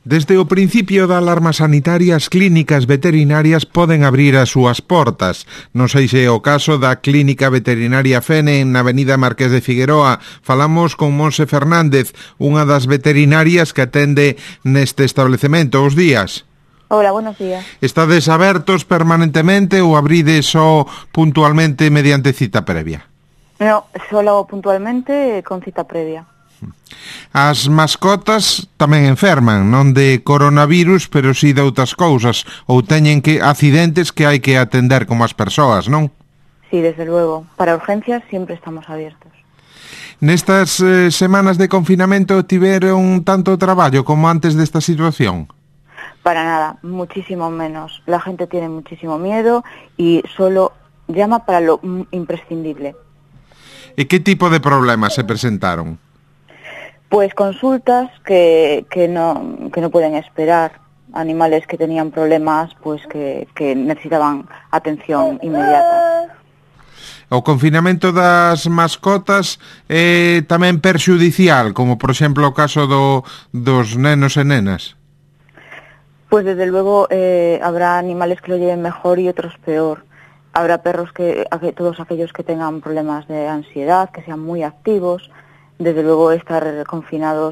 Desde o principio da alarma sanitaria, as clínicas veterinarias poden abrir as súas portas. Non sei se é o caso da Clínica Veterinaria Fene na Avenida Marqués de Figueroa. Falamos con Monse Fernández, unha das veterinarias que atende neste establecemento. Os días. Hola, buenos días. Estades abertos permanentemente ou abrides só puntualmente mediante cita previa? No, solo puntualmente con cita previa. As mascotas tamén enferman, non de coronavirus, pero si de outras cousas, ou teñen que accidentes que hai que atender como as persoas, non? Sí, desde luego. Para urgencias siempre estamos abiertos. Nestas semanas de confinamento tiveron tanto traballo como antes desta situación? Para nada, muchísimo menos. La gente tiene muchísimo miedo y solo llama para lo imprescindible. E que tipo de problemas se presentaron? Pues consultas que no pueden esperar, animales que tenían problemas, pues que necesitaban atención inmediata. O confinamento das mascotas é tamén perxudicial, como por exemplo o caso dos nenos e nenas? Pues desde luego habrá animales que lo lleven mejor y otros peor. Habrá perros todos aquellos que tengan problemas de ansiedad, que sean muy activos. Desde luego estar confinados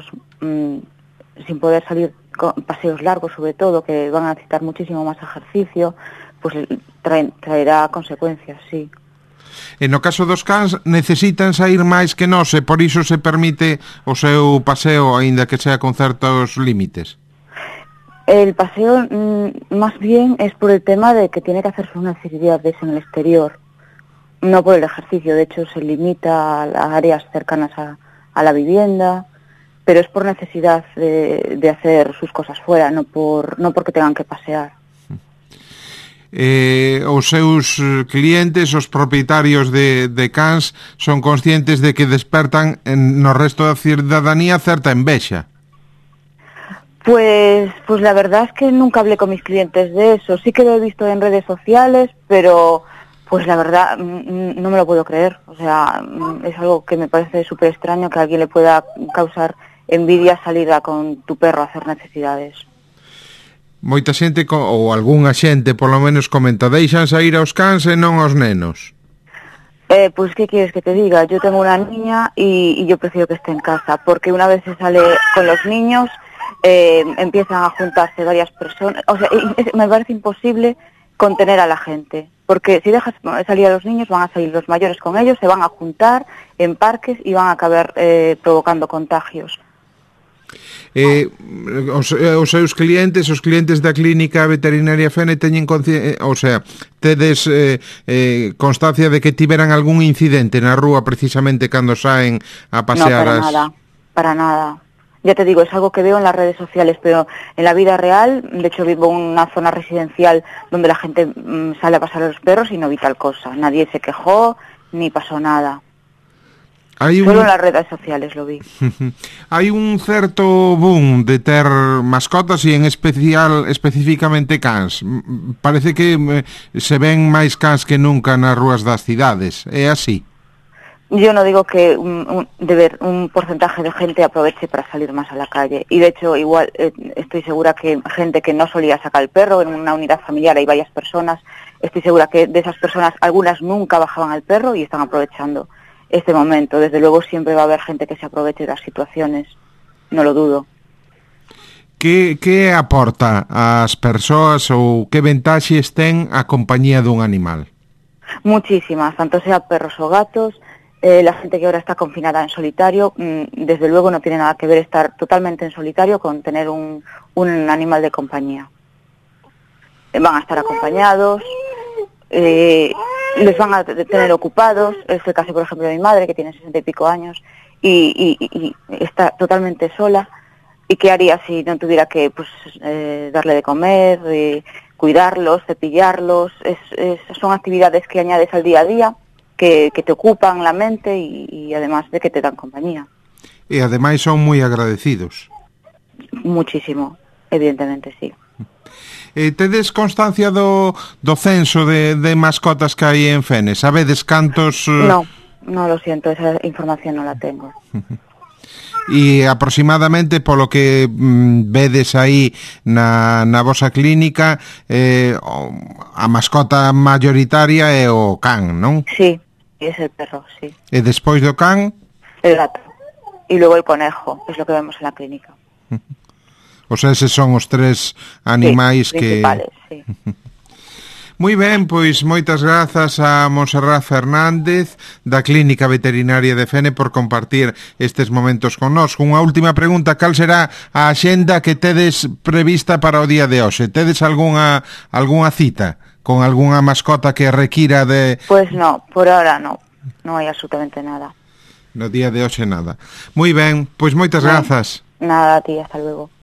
sin poder salir con paseos largos, sobre todo, que van a necesitar muchísimo más ejercicio, pues traerá consecuencias, sí. E no caso dos cans, necesitan sair máis que nós e por iso se permite o seu paseo, aínda que sea con certos límites? El paseo más bien es por el tema de que tiene que hacerse unas actividades en el exterior, no por el ejercicio. De hecho se limita a las áreas cercanas a la vivienda, pero es por necesidad de hacer sus cosas fuera, no porque tengan que pasear. Os seus clientes, os propietarios de cans, son conscientes de que despertan no resto da cidadanía certa envexa? Pues la verdad es que nunca hablé con mis clientes de eso. Sí que lo he visto en redes sociales, pero pues la verdad no me lo puedo creer. O sea, es algo que me parece súper extraño que a alguien le pueda causar envidia salir con tu perro a hacer necesidades. Moita xente, ou algunha xente, polo menos comenta, deixan sair aos cans e non aos nenos. Pues ¿qué quieres que te diga? Yo tengo una niña y yo prefiero que esté en casa, porque una vez se sale con los niños empiezan a juntarse varias personas. O sea, me parece imposible contener a la gente, porque si dejas salir a los niños van a salir los mayores con ellos, se van a juntar en parques y van a acabar provocando contagios. Os seus clientes, os clientes da Clínica Veterinaria Fene teñen tedes constancia de que tiveran algún incidente na rúa precisamente cando saen a pasear? No, para nada. Ya te digo, es algo que veo en las redes sociales, pero en la vida real, de hecho vivo en una zona residencial donde la gente sale a pasear a los perros y no vi tal cosa. Nadie se quejó ni pasó nada. Solo en las redes sociales lo vi. Hai un certo boom de ter mascotas e en especial, especificamente cans. Parece que se ven máis cans que nunca nas rúas das cidades. É así? Yo no digo que un porcentaje de gente aproveche para salir más a la calle. Y de hecho, igual estoy segura que gente que no solía sacar el perro, en una unidad familiar hay varias personas, estoy segura que de esas personas algunas nunca bajaban al perro y están aprovechando este momento. Desde luego siempre va a haber gente que se aproveche de las situaciones, no lo dudo. Que aporta ás persoas ou que ventaxes ten a compañía dun animal? Muchísimas, tanto sea perros o gatos. La gente que ahora está confinada en solitario, desde luego no tiene nada que ver estar totalmente en solitario con tener un animal de compañía. Van a estar acompañados, les van a tener ocupados. Es el caso, por ejemplo, de mi madre, que tiene 60 y pico años y está totalmente sola. ¿Y qué haría si no tuviera que darle de comer, cuidarlos, cepillarlos? Son actividades que añades al día a día, que te ocupan la mente y además de que te dan compañía. E ademais son moi agradecidos. Muchísimo, evidentemente, sí. Tedes constancia do censo de mascotas que hai en Fene? Sabedes cantos? No, lo siento, esa información no la tengo. E aproximadamente polo que vedes aí na vosa clínica, a mascota mayoritaria é o can, non? Sí, es el perro, sí. E despois do can? El gato. Y luego el conejo, es lo que vemos en la clínica. O sea, eses son os tres animais que... principales, sí. Moi ben, pois moitas grazas a Montserrat Fernández da Clínica Veterinaria de Fene por compartir estes momentos connosco. Unha última pregunta, cal será a axenda que tedes prevista para o día de hoxe? Tedes algunha cita con algunha mascota que requira de... Pues no, por ahora no hai absolutamente nada. No día de hoxe nada. Moi ben, pois moitas grazas. Nada a ti, hasta luego.